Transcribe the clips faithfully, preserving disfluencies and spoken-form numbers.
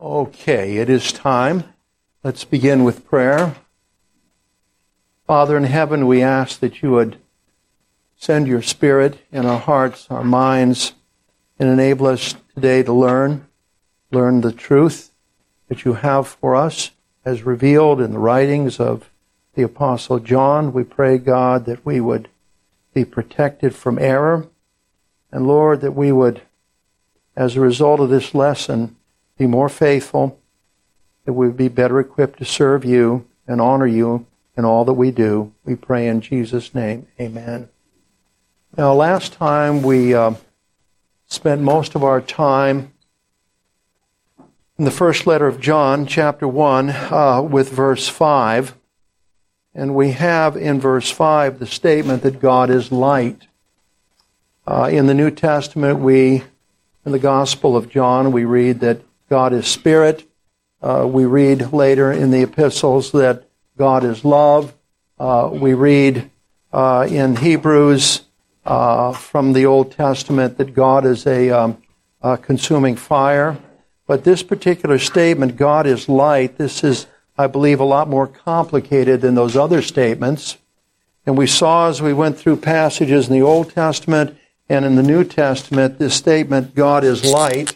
Okay, it is time. Let's begin with prayer. Father in heaven, we ask that you would send your Spirit in our hearts, our minds, and enable us today to learn, learn the truth that you have for us as revealed in the writings of the Apostle John. We pray, God, that we would be protected from error, and Lord, that we would, as a result of this lesson, be more faithful, that we would be better equipped to serve you and honor you in all that we do. We pray in Jesus' name. Amen. Now, last time we uh, spent most of our time in the first letter of John, chapter one, uh, with verse five. And we have in verse five the statement that God is light. Uh, in the New Testament, we, in the Gospel of John, we read that God is spirit. Uh, we read later in the epistles that God is love. Uh, we read uh, in Hebrews uh, from the Old Testament that God is a, um, a consuming fire. But this particular statement, God is light, this is, I believe, a lot more complicated than those other statements. And we saw as we went through passages in the Old Testament and in the New Testament, this statement, God is light,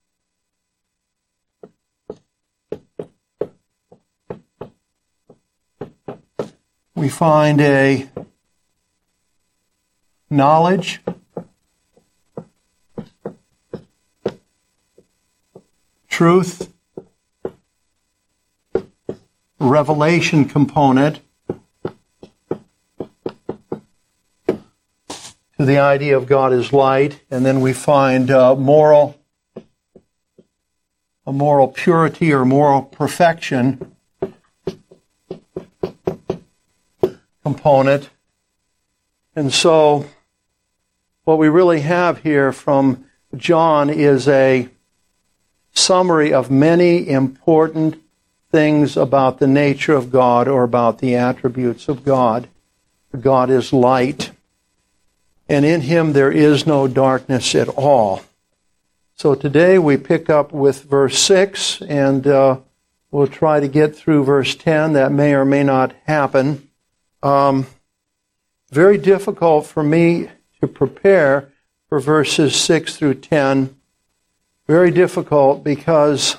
we find a knowledge, truth, revelation component to the idea of God as light, and then we find uh, moral, a moral purity or moral perfection component. And so what we really have here from John is a summary of many important things about the nature of God or about the attributes of God. God is light, and in him there is no darkness at all. So today we pick up with verse six, and uh, we'll try to get through verse ten. That may or may not happen. Um, very difficult for me to prepare for verses six through ten. Very difficult because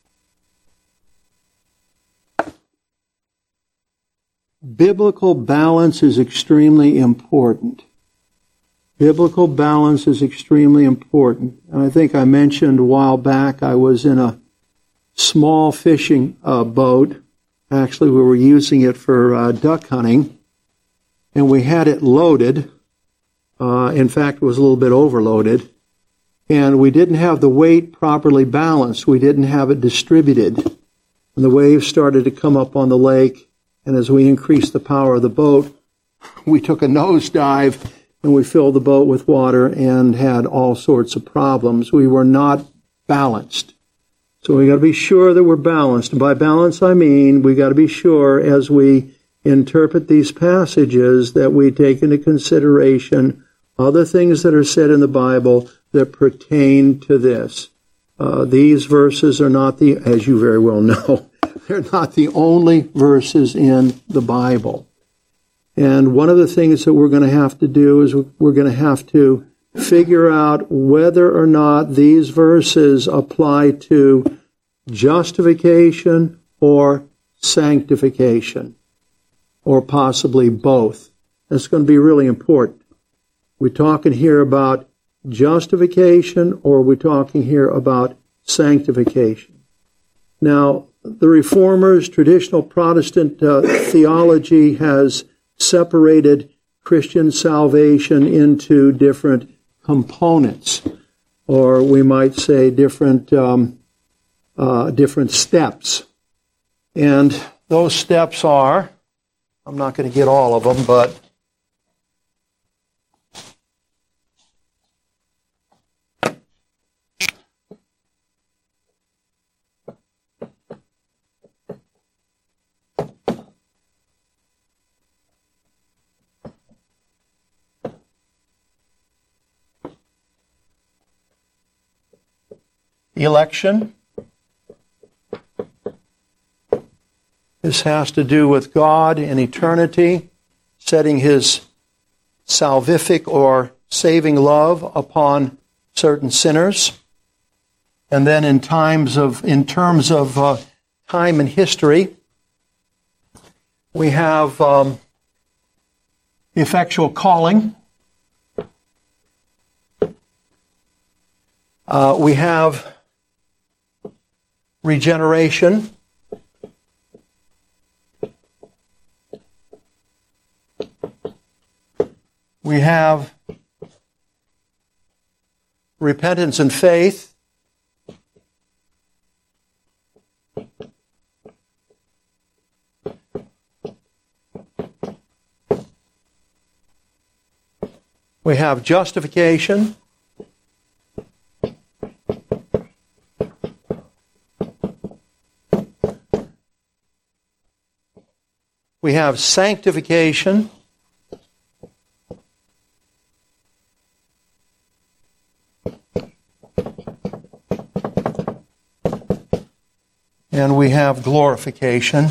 biblical balance is extremely important. Biblical balance is extremely important. And I think I mentioned a while back I was in a small fishing uh, boat. Actually, we were using it for uh, duck hunting, and we had it loaded. Uh, in fact, it was a little bit overloaded. And we didn't have the weight properly balanced. We didn't have it distributed. And the waves started to come up on the lake, and as we increased the power of the boat, we took a nosedive, and we filled the boat with water and had all sorts of problems. We were not balanced. So we got to be sure that we're balanced. And by balance, I mean we got to be sure as we interpret these passages that we take into consideration other things that are said in the Bible that pertain to this. Uh, these verses are not the, as you very well know, they're not the only verses in the Bible. And one of the things that we're going to have to do is we're going to have to figure out whether or not these verses apply to justification or sanctification, or possibly both. That's going to be really important. We're talking here about justification, or we're talking here about sanctification. Now, the Reformers, traditional Protestant uh, theology has separated Christian salvation into different components, or we might say different um, uh, different steps. And those steps are, I'm not going to get all of them, but election, This has to do with God in eternity, setting His salvific or saving love upon certain sinners. And then in times of, in terms of uh, time and history, we have um, effectual calling. Uh, we have regeneration. We have repentance and faith. We have justification. We have sanctification. And we have glorification.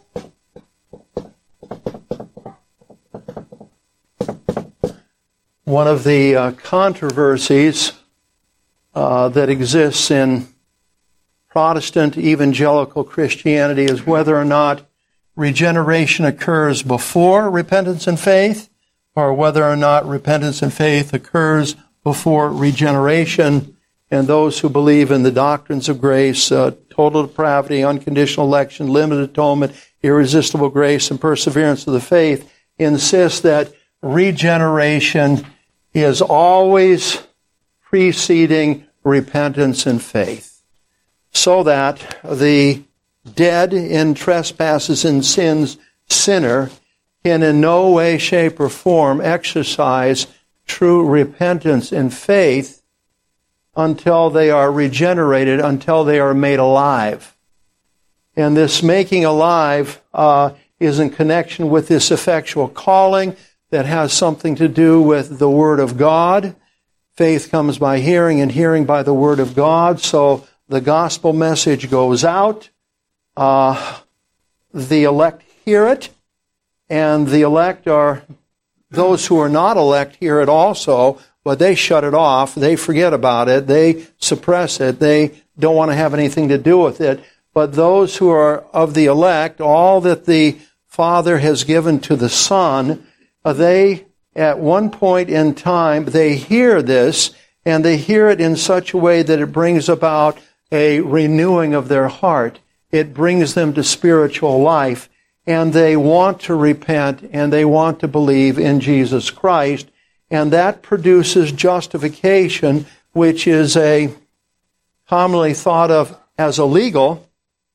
One of the uh, controversies uh, that exists in Protestant evangelical Christianity is whether or not regeneration occurs before repentance and faith, or whether or not repentance and faith occurs before regeneration. And those who believe in the doctrines of grace, uh, total depravity, unconditional election, limited atonement, irresistible grace, and perseverance of the faith, insist that regeneration is always preceding repentance and faith, so that the dead in trespasses and sins sinner can in no way, shape, or form exercise true repentance and faith until they are regenerated, until they are made alive. And this making alive uh, is in connection with this effectual calling that has something to do with the Word of God. Faith comes by hearing, and hearing by the Word of God. So the gospel message goes out. Uh, the elect hear it, and the elect are, those who are not elect hear it also, but they shut it off, they forget about it, they suppress it, they don't want to have anything to do with it. But those who are of the elect, all that the Father has given to the Son, uh, they, at one point in time, they hear this, and they hear it in such a way that it brings about a renewing of their heart. It brings them to spiritual life, and they want to repent, and they want to believe in Jesus Christ. And that produces justification, which is a commonly thought of as a legal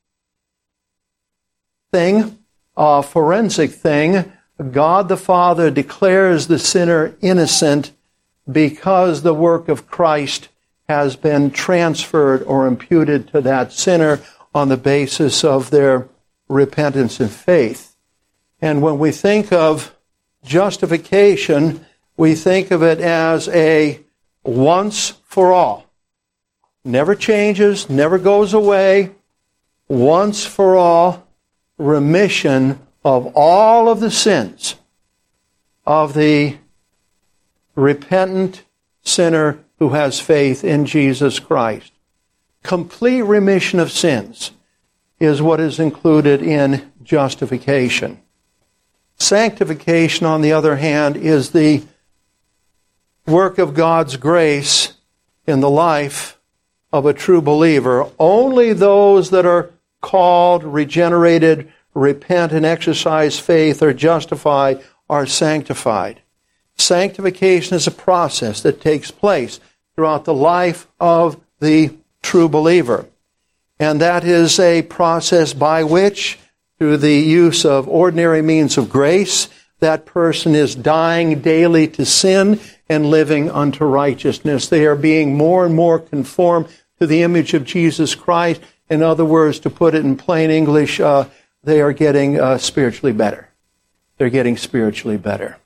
thing, a forensic thing. God the Father declares the sinner innocent because the work of Christ has been transferred or imputed to that sinner on the basis of their repentance and faith. And when we think of justification, we think of it as a once for all. Never changes, never goes away. Once for all remission of all of the sins of the repentant sinner who has faith in Jesus Christ. Complete remission of sins is what is included in justification. Sanctification, on the other hand, is the work of God's grace in the life of a true believer. Only those that are called, regenerated, repent, and exercise faith are justified, are sanctified. Sanctification is a process that takes place throughout the life of the true believer. And that is a process by which, through the use of ordinary means of grace, that person is dying daily to sin and living unto righteousness. They are being more and more conformed to the image of Jesus Christ. In other words, to put it in plain English, uh, they are getting uh, spiritually better. They're getting spiritually better.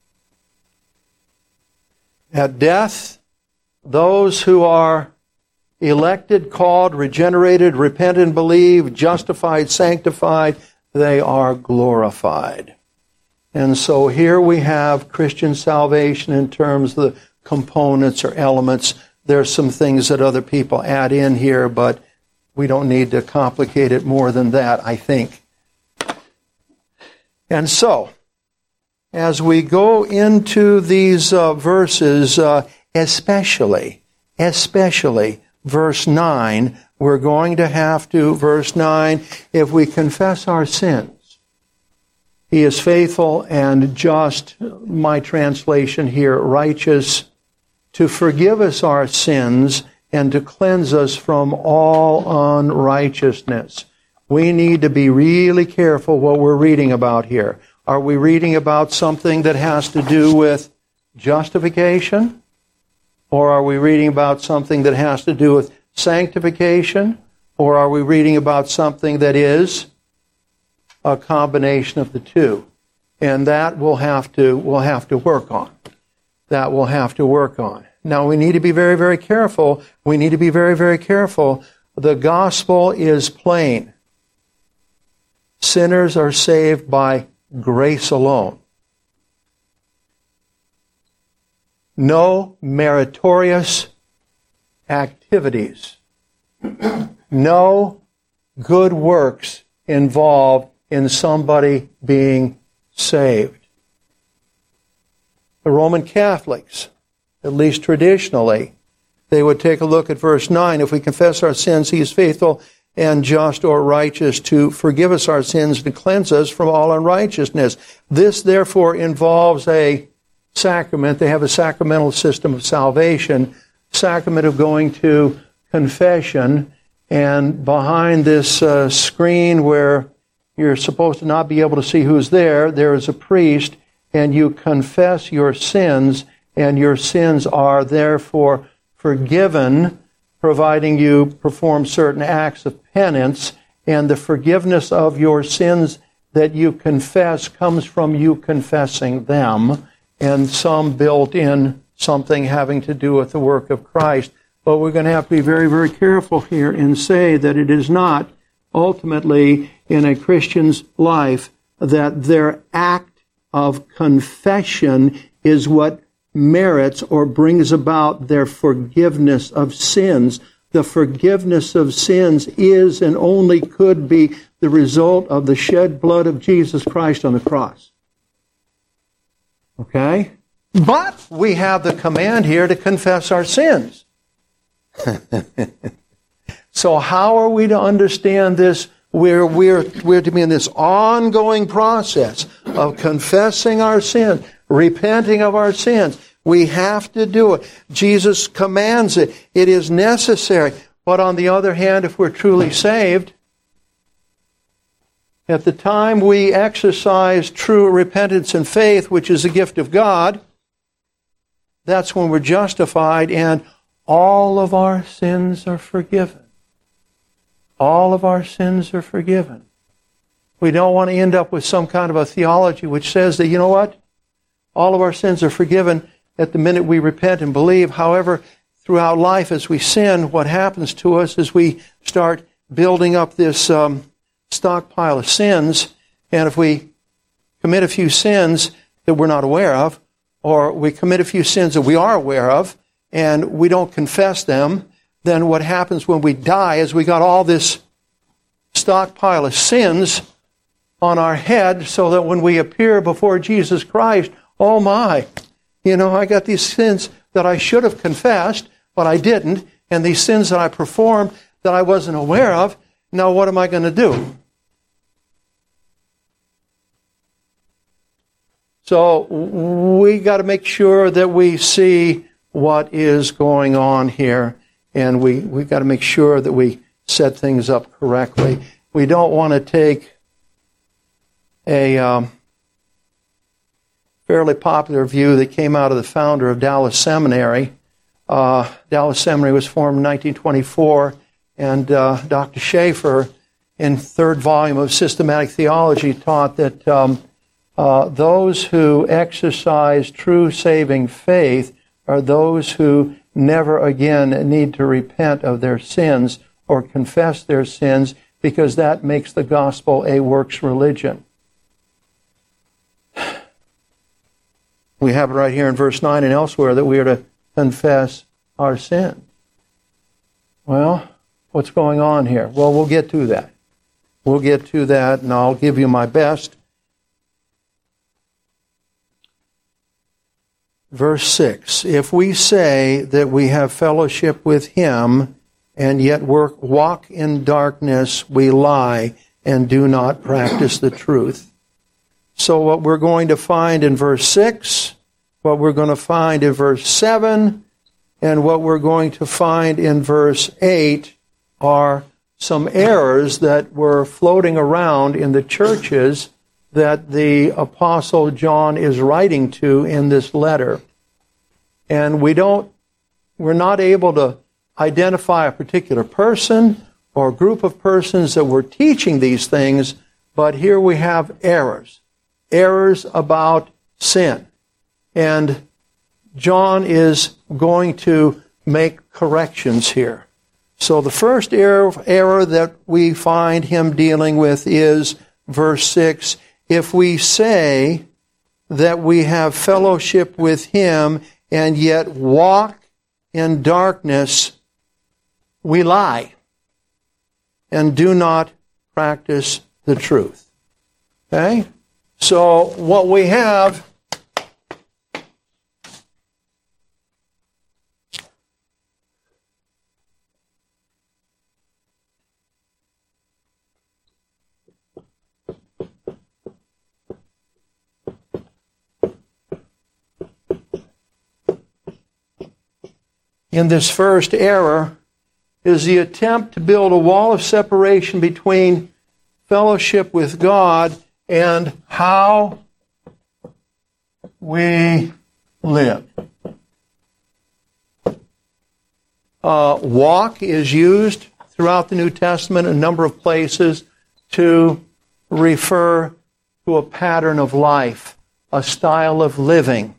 At death, those who are elected, called, regenerated, repentant, believed, justified, sanctified, they are glorified. And so here we have Christian salvation in terms of the components or elements. There's some things that other people add in here, but we don't need to complicate it more than that, I think. And so, as we go into these uh, verses, uh, especially, especially verse nine, we're going to have to, verse nine, if we confess our sins, He is faithful and just, my translation here, righteous, to forgive us our sins and to cleanse us from all unrighteousness. We need to be really careful what we're reading about here. Are we reading about something that has to do with justification? Or are we reading about something that has to do with sanctification? Or are we reading about something that is a combination of the two? And that we'll have to, we'll have to work on. That we'll have to work on. Now we need to be very, very careful. We need to be very, very careful. The gospel is plain. Sinners are saved by grace alone. No meritorious activities. No good works involved in somebody being saved. The Roman Catholics, at least traditionally, they would take a look at verse nine. If we confess our sins, He is faithful and just or righteous to forgive us our sins and cleanse us from all unrighteousness. This, therefore, involves a sacrament. They have a sacramental system of salvation, sacrament of going to confession, and behind this uh, screen where you're supposed to not be able to see who's there, there is a priest, and you confess your sins, and your sins are therefore forgiven, providing you perform certain acts of penance, and the forgiveness of your sins that you confess comes from you confessing them, and some built in something having to do with the work of Christ. But we're going to have to be very, very careful here and say that it is not ultimately in a Christian's life that their act of confession is what merits or brings about their forgiveness of sins. The forgiveness of sins is and only could be the result of the shed blood of Jesus Christ on the cross. Okay? But we have the command here to confess our sins. So how are we to understand this? We're, we're, we're to be in this ongoing process of confessing our sins, repenting of our sins. We have to do it. Jesus commands it. It is necessary. But on the other hand, if we're truly saved, at the time we exercise true repentance and faith, which is a gift of God, that's when we're justified and all of our sins are forgiven. All of our sins are forgiven. We don't want to end up with some kind of a theology which says that, you know what? All of our sins are forgiven at the minute we repent and believe. However, throughout life as we sin, what happens to us is we start building up this um, stockpile of sins. And if we commit a few sins that we're not aware of, or we commit a few sins that we are aware of, and we don't confess them, then what happens when we die is we got all this stockpile of sins on our head so that when we appear before Jesus Christ, oh my, you know, I got these sins that I should have confessed, but I didn't, and these sins that I performed that I wasn't aware of, now what am I going to do? So we got to make sure that we see what is going on here. And we, we've got to make sure that we set things up correctly. We don't want to take a um, fairly popular view that came out of the founder of Dallas Seminary. Uh, Dallas Seminary was formed in nineteen twenty-four, and uh, Doctor Schaeffer, in third volume of Systematic Theology, taught that um, uh, those who exercise true saving faith are those who never again need to repent of their sins or confess their sins, because that makes the gospel a works religion. We have it right here in verse nine and elsewhere that we are to confess our sin. Well, what's going on here? Well, we'll get to that. We'll get to that, and I'll give you my best. Verse six, if we say that we have fellowship with him and yet work, walk in darkness, we lie and do not practice the truth. So what we're going to find in verse six, what we're going to find in verse seven, and what we're going to find in verse eight are some errors that were floating around in the churches that the Apostle John is writing to in this letter. And we don't, we're not able to identify a particular person or group of persons that were teaching these things, but here we have errors. Errors about sin. And John is going to make corrections here. So the first error, error that we find him dealing with is verse six. If we say that we have fellowship with him and yet walk in darkness, we lie and do not practice the truth. Okay? So what we have in this first error is the attempt to build a wall of separation between fellowship with God and how we live. Uh, walk is used throughout the New Testament in a number of places to refer to a pattern of life, a style of living,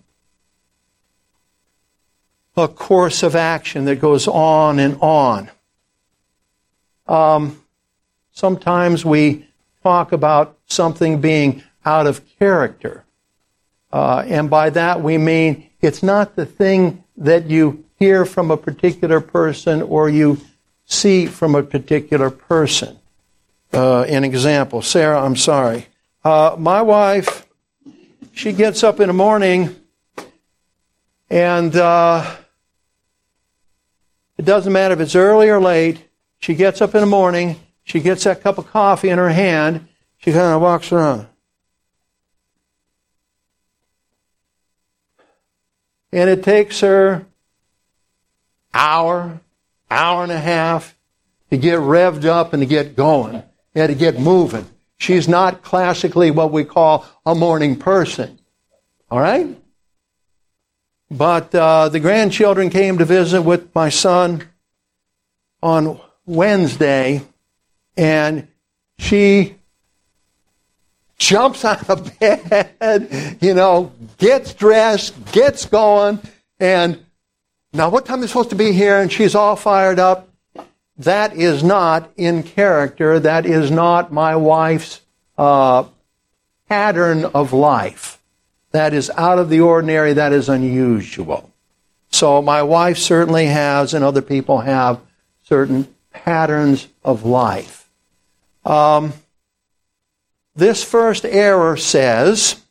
a course of action that goes on and on. Um, sometimes we talk about something being out of character. Uh, and by that we mean it's not the thing that you hear from a particular person or you see from a particular person. Uh, an example, Sarah, I'm sorry. Uh, my wife, she gets up in the morning and uh, it doesn't matter if it's early or late. She gets up in the morning. She gets that cup of coffee in her hand. She kind of walks around. And it takes her hour, hour and a half to get revved up and to get going and to get moving. She's not classically what we call a morning person. All right? But uh, the grandchildren came to visit with my son on Wednesday, and she jumps out of bed, you know, gets dressed, gets going, and now what time is supposed to be here? And she's all fired up. That is not in character. That is not my wife's uh, pattern of life. That is out of the ordinary. That is unusual. So my wife certainly has, and other people have, certain patterns of life. Um, this first error says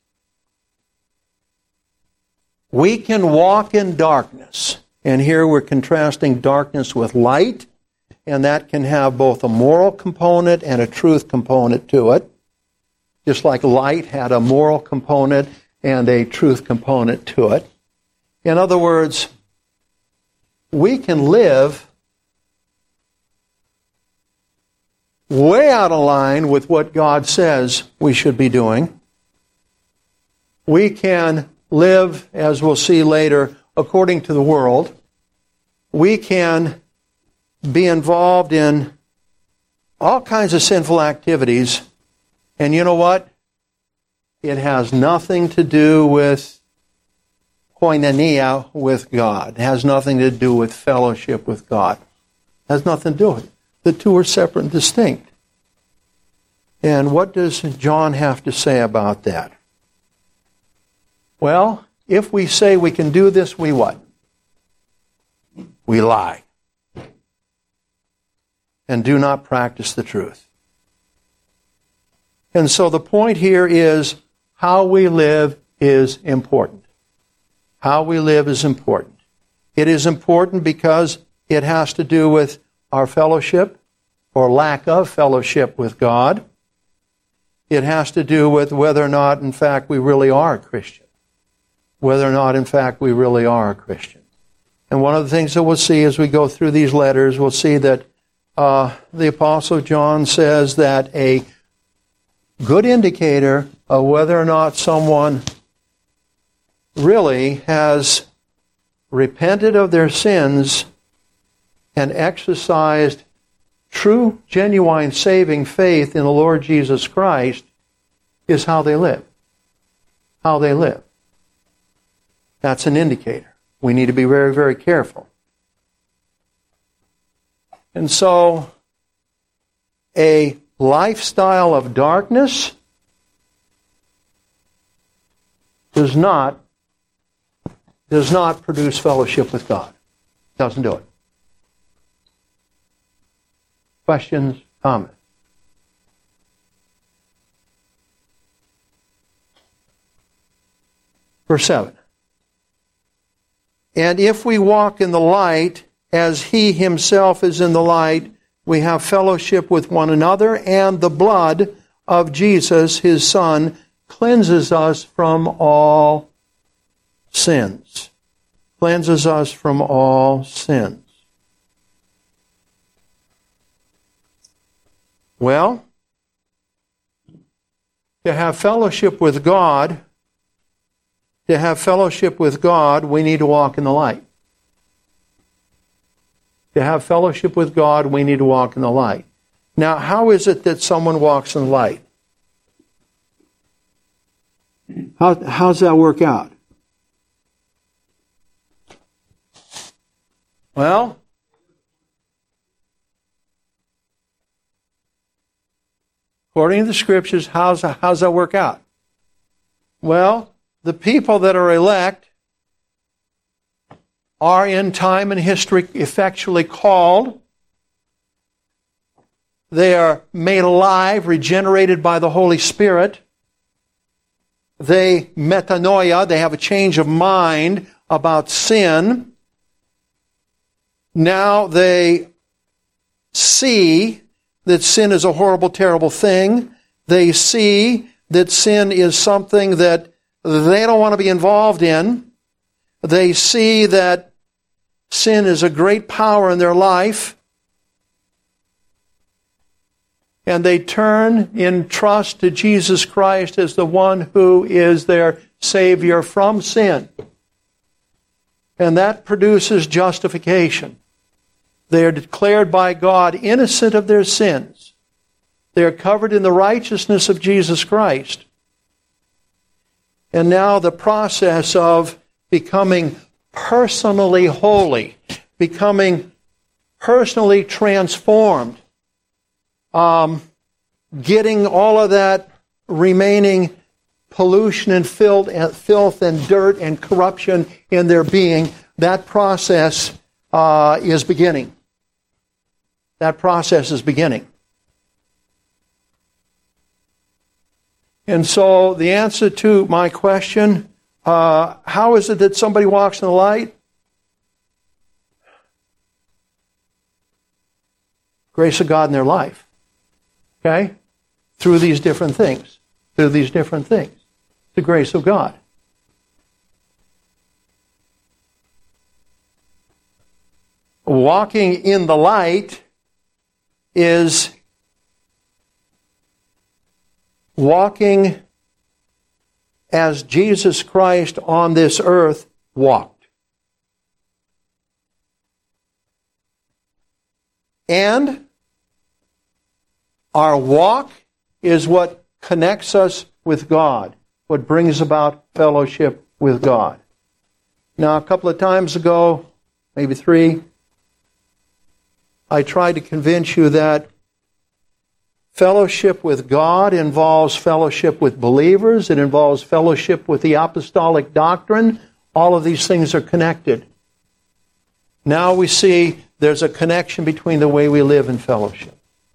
we can walk in darkness. And here we're contrasting darkness with light, and that can have both a moral component and a truth component to it, just like light had a moral component and a truth component to it. In other words, we can live way out of line with what God says we should be doing. We can live, as we'll see later, according to the world. We can be involved in all kinds of sinful activities. And you know what? It has nothing to do with koinonia with God. It has nothing to do with fellowship with God. It has nothing to do with it. The two are separate and distinct. And what does John have to say about that? Well, if we say we can do this, we what? We lie. And do not practice the truth. And so the point here is how we live is important. How we live is important. It is important because it has to do with our fellowship or lack of fellowship with God. It has to do with whether or not, in fact, we really are a Christian. Whether or not, in fact, we really are a Christian. And one of the things that we'll see as we go through these letters, we'll see that uh, the Apostle John says that a good indicator of whether or not someone really has repented of their sins and exercised true, genuine, saving faith in the Lord Jesus Christ is how they live. How they live. That's an indicator. We need to be very, very careful. And so, a lifestyle of darkness does not, does not produce fellowship with God. Doesn't do it. Questions, comments? Verse seven. And if we walk in the light, as he himself is in the light, we have fellowship with one another, and the blood of Jesus, his Son, cleanses us from all sins. Cleanses us from all sins. Well, to have fellowship with God, to have fellowship with God, we need to walk in the light. To have fellowship with God, we need to walk in the light. Now, how is it that someone walks in the light? How how's that work out? Well, according to the Scriptures, how's, how's that work out? Well, the people that are elect are in time and history effectually called. They are made alive, regenerated by the Holy Spirit. They metanoia, they have a change of mind about sin. Now they see that sin is a horrible, terrible thing. They see that sin is something that they don't want to be involved in. They see that sin is a great power in their life. And they turn in trust to Jesus Christ as the one who is their Savior from sin. And that produces justification. They are declared by God innocent of their sins. They are covered in the righteousness of Jesus Christ. And now the process of becoming personally holy, becoming personally transformed, um, getting all of that remaining pollution and filth and, filth and dirt and corruption in their being, that process uh, is beginning. That process is beginning. And so the answer to my question, uh, how is it that somebody walks in the light? Grace of God in their life. Okay? Through these different things. Through these different things. The grace of God. Walking in the light is walking as Jesus Christ on this earth walked. And our walk is what connects us with God, what brings about fellowship with God. Now, a couple of times ago, maybe three, I tried to convince you that fellowship with God involves fellowship with believers. It involves fellowship with the apostolic doctrine. All of these things are connected. Now we see there's a connection between the way we live and fellowship.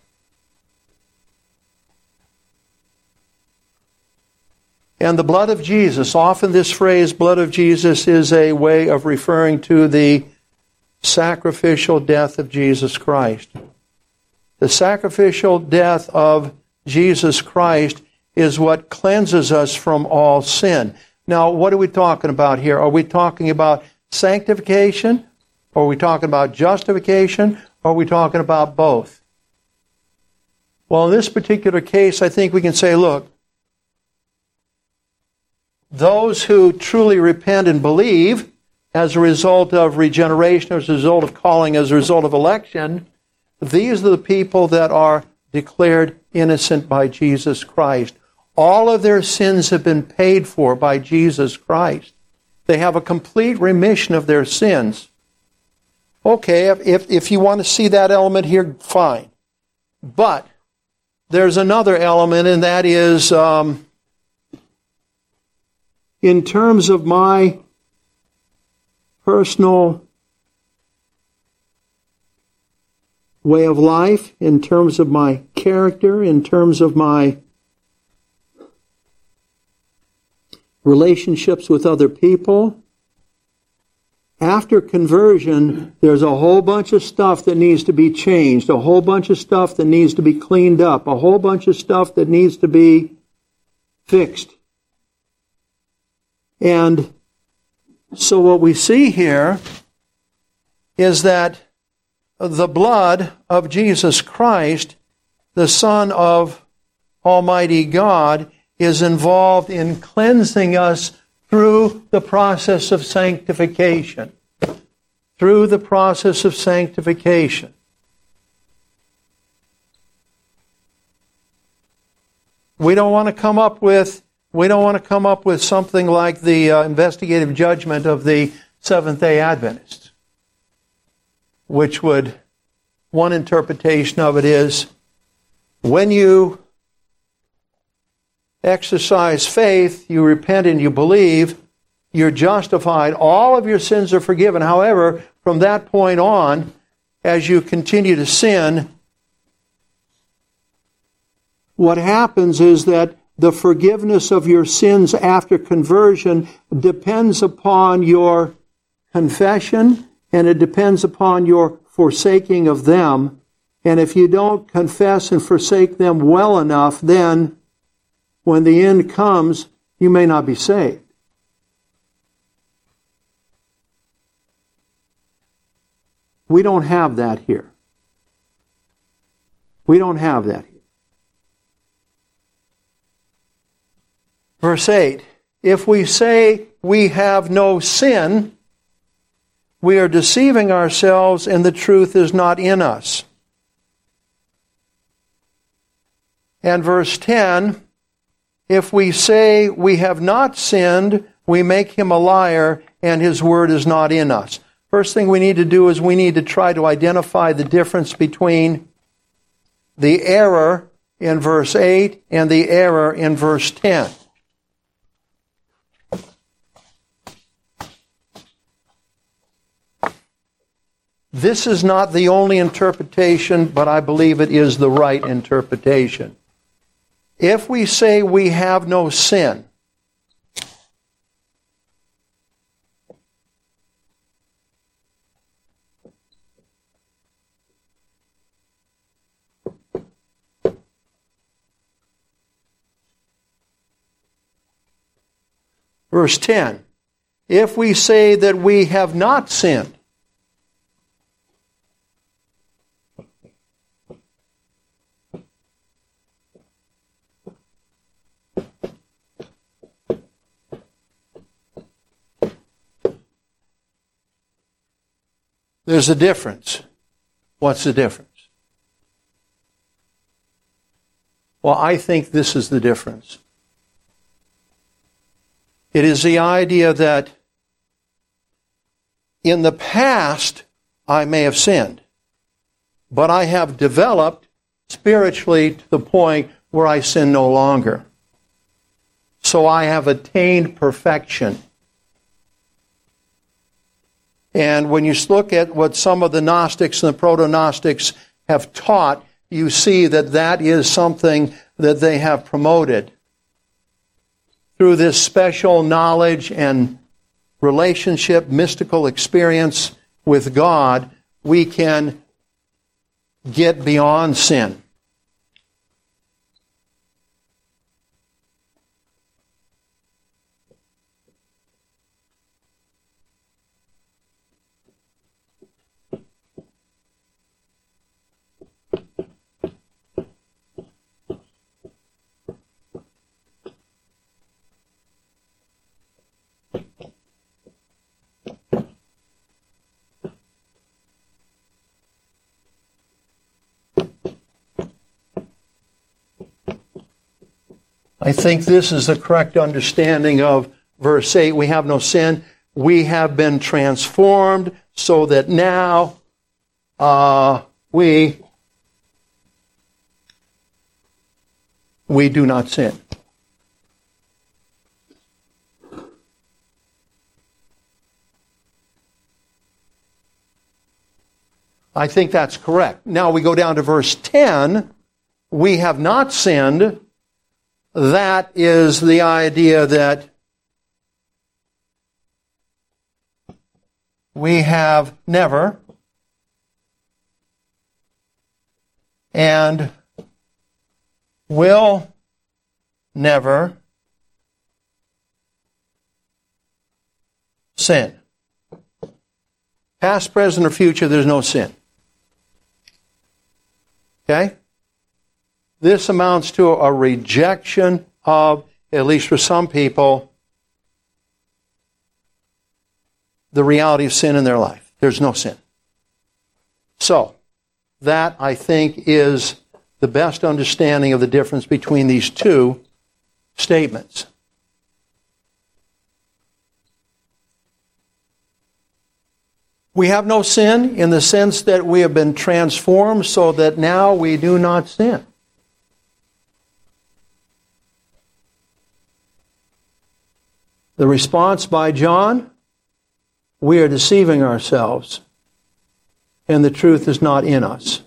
And the blood of Jesus, often this phrase, blood of Jesus, is a way of referring to the sacrificial death of Jesus Christ. The sacrificial death of Jesus Christ is what cleanses us from all sin. Now, what are we talking about here? Are we talking about sanctification? Are we talking about justification? Or are we talking about both? Well, in this particular case, I think we can say, look, those who truly repent and believe as a result of regeneration, as a result of calling, as a result of election, these are the people that are declared innocent by Jesus Christ. All of their sins have been paid for by Jesus Christ. They have a complete remission of their sins. Okay, if, if you want to see that element here, fine. But there's another element, and that is, um, in terms of my personal way of life, in terms of my character, in terms of my relationships with other people, after conversion, there's a whole bunch of stuff that needs to be changed, a whole bunch of stuff that needs to be cleaned up, a whole bunch of stuff that needs to be fixed. And so what we see here is that the blood of Jesus Christ, the Son of Almighty God, is involved in cleansing us through the process of sanctification. Through the process of sanctification. We don't want to come up with we don't want to come up with something like the uh, investigative judgment of the Seventh-day Adventists, which would, one interpretation of it is, when you exercise faith, you repent and you believe, you're justified, all of your sins are forgiven. However, from that point on, as you continue to sin, what happens is that the forgiveness of your sins after conversion depends upon your confession, and it depends upon your forsaking of them. And if you don't confess and forsake them well enough, then when the end comes, you may not be saved. We don't have that here. We don't have that here. Verse eight, if we say we have no sin, we are deceiving ourselves and the truth is not in us. And verse ten, if we say we have not sinned, we make him a liar and his word is not in us. First thing we need to do is we need to try to identify the difference between the error in verse eight and the error in verse ten. This is not the only interpretation, but I believe it is the right interpretation. If we say we have no sin, verse ten, if we say that we have not sinned, there's a difference. What's the difference? Well, I think this is the difference. It is the idea that in the past, I may have sinned, but I have developed spiritually to the point where I sin no longer. So I have attained perfection. And when you look at what some of the Gnostics and the Proto-Gnostics have taught, you see that that is something that they have promoted. Through this special knowledge and relationship, mystical experience with God, we can get beyond sin. I think this is the correct understanding of verse eight. We have no sin. We have been transformed so that now uh, we, we do not sin. I think that's correct. Now we go down to verse ten. We have not sinned. That is the idea that we have never and will never sin. Past, present, or future, there's no sin. Okay? This amounts to a rejection of, at least for some people, the reality of sin in their life. There's no sin. So, that, I think, is the best understanding of the difference between these two statements. We have no sin in the sense that we have been transformed so that now we do not sin. The response by John, we are deceiving ourselves, and the truth is not in us.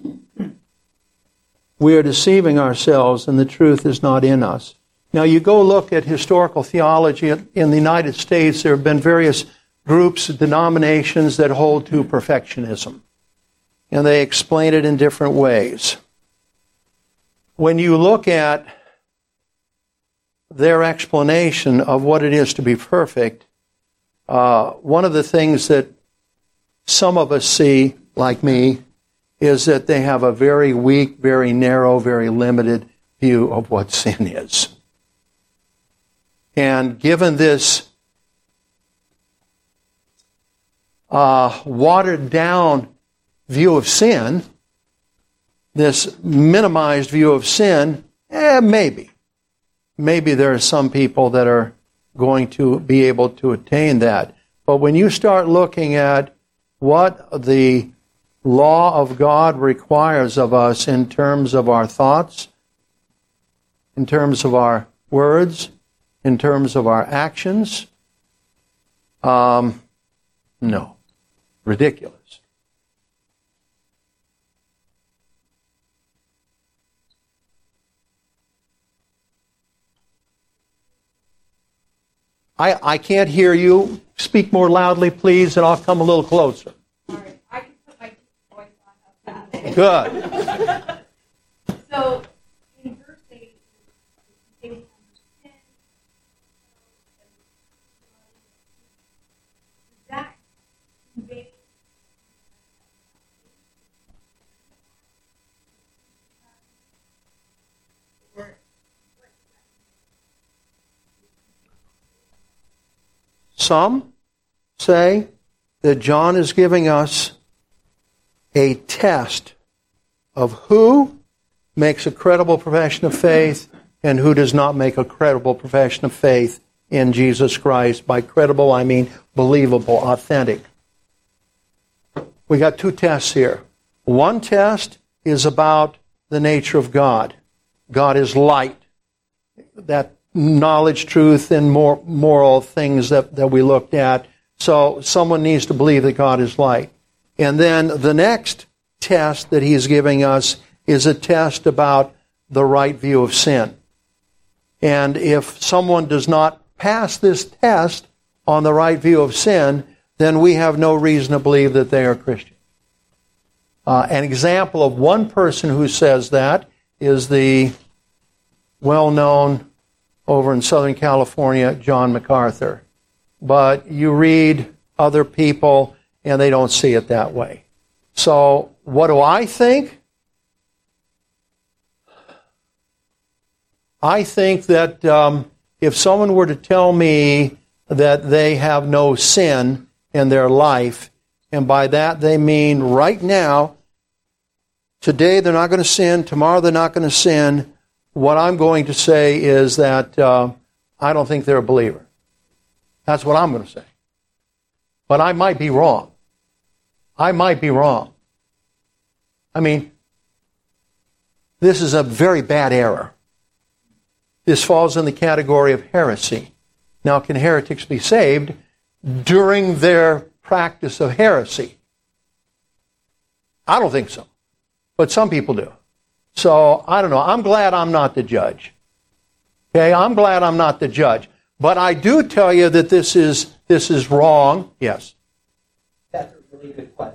We are deceiving ourselves, and the truth is not in us. Now, you go look at historical theology in the United States, there have been various groups, denominations that hold to perfectionism, and they explain it in different ways. When you look at their explanation of what it is to be perfect, uh, one of the things that some of us see, like me, is that they have a very weak, very narrow, very limited view of what sin is. And given this uh, watered-down view of sin, this minimized view of sin, eh, maybe. Maybe there are some people that are going to be able to attain that. But when you start looking at what the law of God requires of us in terms of our thoughts, in terms of our words, in terms of our actions, um, no. Ridiculous. I, I can't hear you. Speak more loudly, please, and I'll come a little closer. All right. I can put my voice on up that. Good. So, in verse eight, they understand. Does that convey? Some say that John is giving us a test of who makes a credible profession of faith and who does not make a credible profession of faith in Jesus Christ. By credible, I mean believable, authentic. We got two tests here. One test is about the nature of God. God is light. That knowledge, truth, and more moral things that, that we looked at. So someone needs to believe that God is light. And then the next test that he's giving us is a test about the right view of sin. And if someone does not pass this test on the right view of sin, then we have no reason to believe that they are Christian. Uh, an example of one person who says that is the well-known, over in Southern California, John MacArthur. But you read other people, and they don't see it that way. So, what do I think? I think that um, if someone were to tell me that they have no sin in their life, and by that they mean right now, today they're not going to sin, tomorrow they're not going to sin, what I'm going to say is that uh, I don't think they're a believer. That's what I'm going to say. But I might be wrong. I might be wrong. I mean, this is a very bad error. This falls in the category of heresy. Now, can heretics be saved during their practice of heresy? I don't think so. But some people do. So, I don't know. I'm glad I'm not the judge. Okay, I'm glad I'm not the judge. But I do tell you that this is this is wrong. Yes. That's a really good question.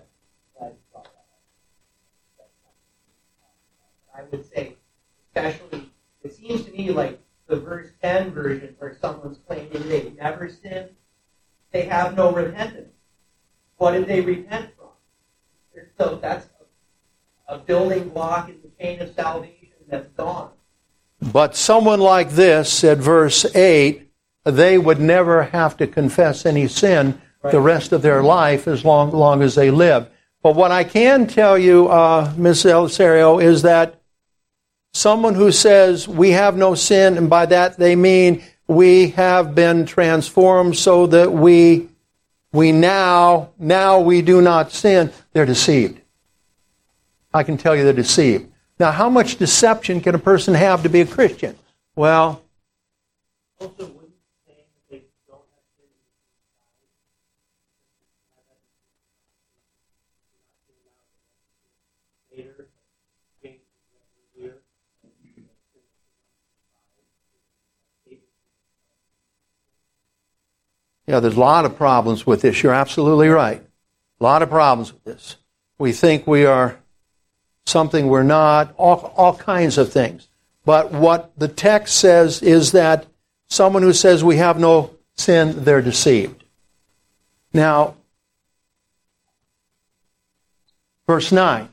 I would say, especially, it seems to me like the verse ten version where someone's claiming they never sinned, they have no repentance. What did they repent from? So that's a, a building block in the chain of salvation that's gone. But someone like this, at verse eight, they would never have to confess any sin right. the rest of their life as long, long as they live. But what I can tell you, uh, Miz Elisario, is that someone who says we have no sin, and by that they mean we have been transformed so that we we now, now we do not sin, they're deceived. I can tell you they're deceived. Now, how much deception can a person have to be a Christian? Well, also, wouldn't say that they don't have sin later, yeah, there's a lot of problems with this. You're absolutely right. A lot of problems with this. We think we are something we're not, all, all kinds of things. But what the text says is that someone who says we have no sin, they're deceived. Now, verse nine.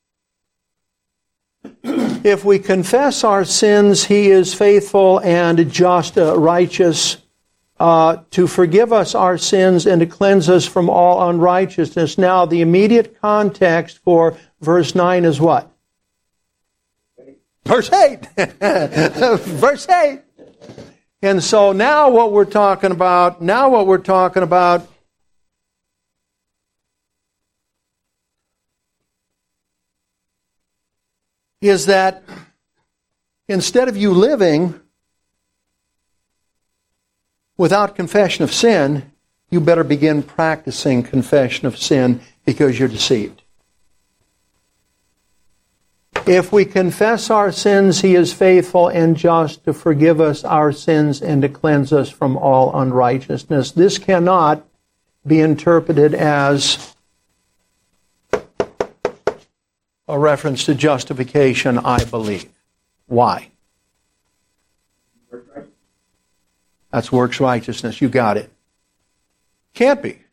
If we confess our sins, he is faithful and just, uh, righteous, uh, to forgive us our sins and to cleanse us from all unrighteousness. Now, the immediate context for verse nine is what? Verse eight. Verse eight. And so now what we're talking about, now what we're talking about is that instead of you living without confession of sin, you better begin practicing confession of sin because you're deceived. If we confess our sins, he is faithful and just to forgive us our sins and to cleanse us from all unrighteousness. This cannot be interpreted as a reference to justification, I believe. Why? That's works righteousness. You got it. Can't be.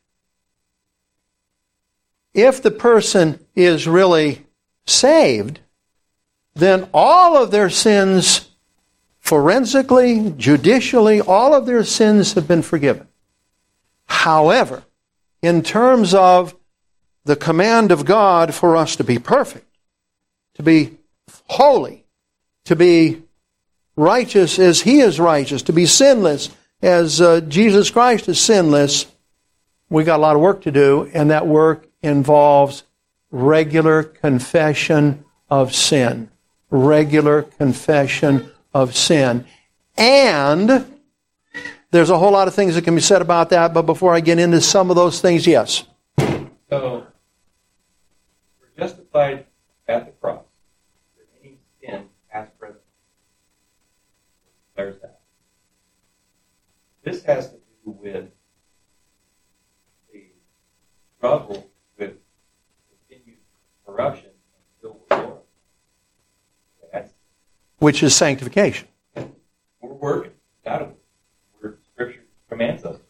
If the person is really saved, then all of their sins, forensically, judicially, all of their sins have been forgiven. However, in terms of the command of God for us to be perfect, to be holy, to be righteous as he is righteous, to be sinless as uh, Jesus Christ is sinless, we got a lot of work to do, and that work involves regular confession of sin. Regular confession of sin. And there's a whole lot of things that can be said about that, but before I get into some of those things, yes. So, we're justified at the cross. Any sin, past, present. There's that. This has to do with the struggle with continued corruption until we're born. That's, Which is sanctification. we're working. Got it. We're, Scripture commands us.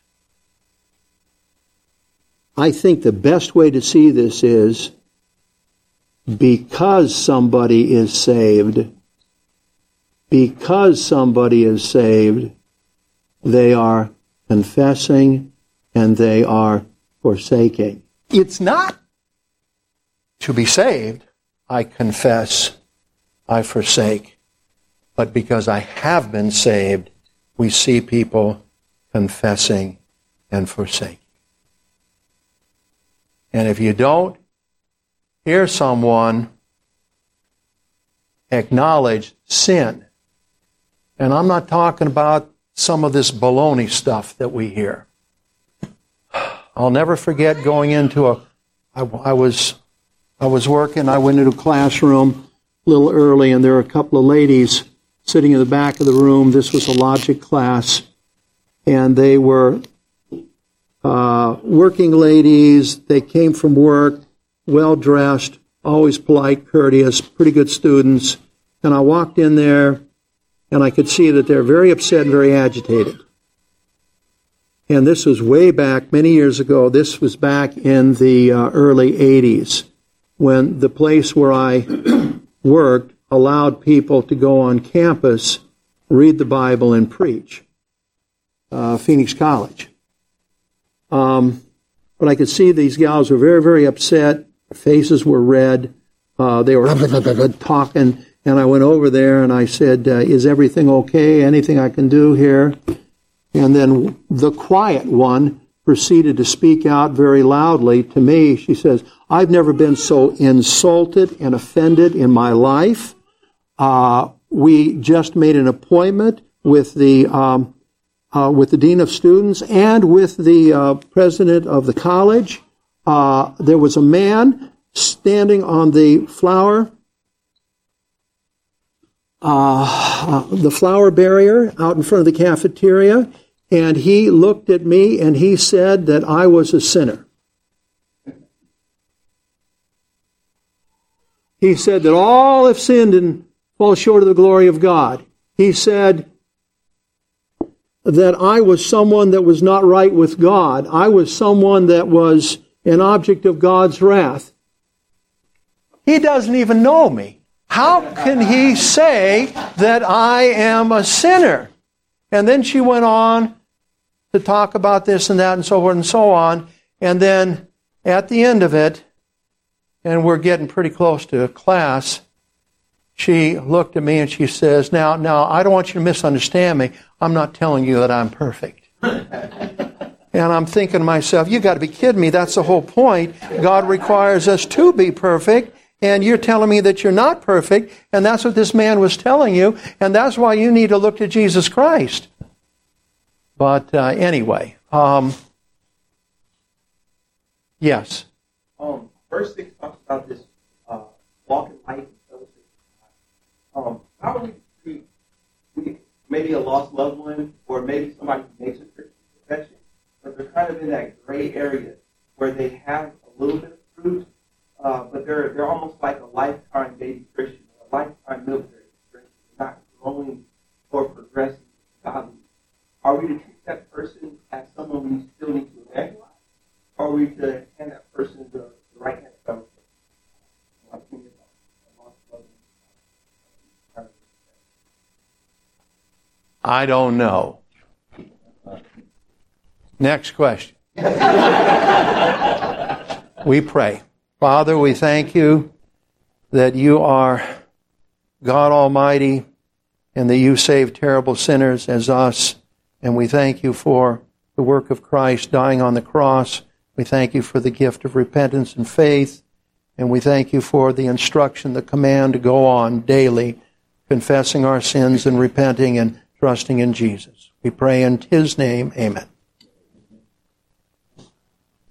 I think the best way to see this is because somebody is saved, because somebody is saved, they are confessing and they are forsaking. It's not to be saved, I confess, I forsake. But because I have been saved, we see people confessing and forsaking. And if you don't hear someone acknowledge sin, and I'm not talking about some of this baloney stuff that we hear. I'll never forget going into a, I, I was, I was working, I went into a classroom a little early, and there were a couple of ladies sitting in the back of the room. This was a logic class, and they were uh, working ladies. They came from work, well-dressed, always polite, courteous, pretty good students. And I walked in there, and I could see that they're very upset and very agitated. And this was way back, many years ago. This was back in the uh, early eighties, when the place where I worked allowed people to go on campus, read the Bible, and preach. Uh, Phoenix College. Um, but I could see these gals were very, very upset. Their faces were red. Uh, they were talking. And I went over there and I said, uh, is everything okay? Anything I can do here? And then the quiet one proceeded to speak out very loudly to me. She says, I've never been so insulted and offended in my life. Uh, we just made an appointment with the um, uh, with the dean of students and with the uh, president of the college. Uh, there was a man standing on the flower uh, uh, the flower barrier out in front of the cafeteria, and he looked at me and he said that I was a sinner. He said that all have sinned and fall short of the glory of God. He said that I was someone that was not right with God. I was someone that was an object of God's wrath. He doesn't even know me. How can he say that I am a sinner? And then she went on to talk about this and that and so forth and so on. And then at the end of it, and we're getting pretty close to class, she looked at me and she says, now, now, I don't want you to misunderstand me. I'm not telling you that I'm perfect. And I'm thinking to myself, you got to be kidding me. That's the whole point. God requires us to be perfect. And you're telling me that you're not perfect, and that's what this man was telling you, and that's why you need to look to Jesus Christ. But uh, anyway, um, yes. Um, verse six talks about this uh, walk in light and fellowship. Um, how do we treat we, maybe a lost loved one, or maybe somebody who makes a Christian profession, but they're kind of in that gray area where they have a little bit of fruit, Uh, but they're they're almost like a lifetime baby Christian, a lifetime military Christian, not growing or progressing godly. Are we to treat that person as someone we still need to evangelize? Or are we to hand that person the, the right hand of fellowship? I don't know. Next question. We pray. Father, we thank you that you are God Almighty and that you save terrible sinners as us. And we thank you for the work of Christ dying on the cross. We thank you for the gift of repentance and faith. And we thank you for the instruction, the command to go on daily, confessing our sins and repenting and trusting in Jesus. We pray in his name, amen.